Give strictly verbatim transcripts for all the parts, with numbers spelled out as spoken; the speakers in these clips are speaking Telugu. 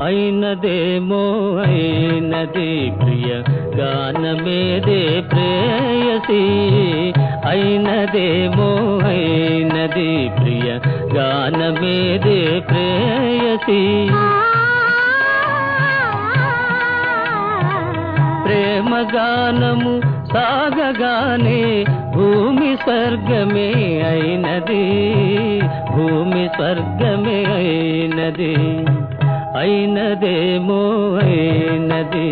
అయినదేమో అయినది ప్రియ గానమేదే ప్రేయసి అయినదేమో అయినది ప్రియ గానమేదే ప్రేయసి ప్రేమ గానము సాగగానే భూమి స్వర్గమే అయినది భూమి స్వర్గమే అయినది అయినదేమో అయినది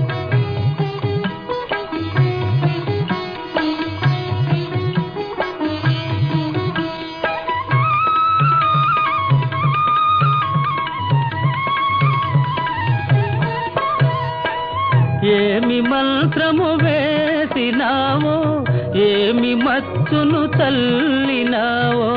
ఏమి మంత్రము వేసినావో ఏమి మచ్చును చల్లినావో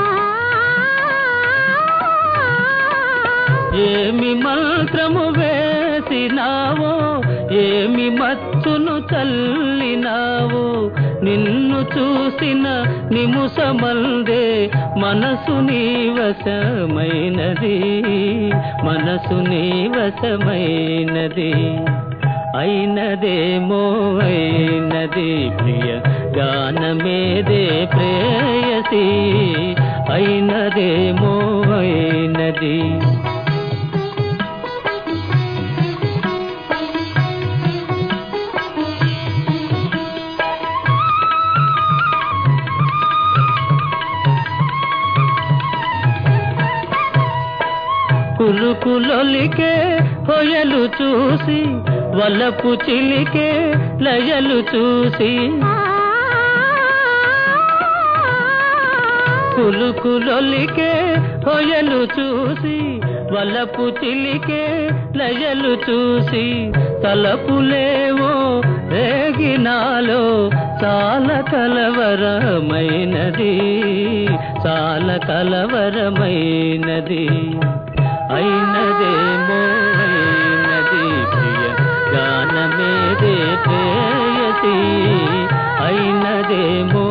ఏమి మంత్రము వేసినావో ఏమి మచ్చును చల్లినావో నిన్ను చూసిన నిముషమందే మనసు నీ వశమైనది మనసు నీ వశమైనది అయినదేమో అయినది ప్రియ గానమేదే ప్రేయసి అయినదేమో అయినది కులుకులొలికే కొయలు చూసి వలపు చిలికే లయలు చూసి కులుకులొలికే కొయలు చూసి వలపు చిలికే లయలు చూసి తలపులేవో రేగినాలో చాలా కలవరమైనది చాలా కలవరమైనది అయినదేమో అయినది ప్రియ గానమేదే ప్రేయసి అయినదేమో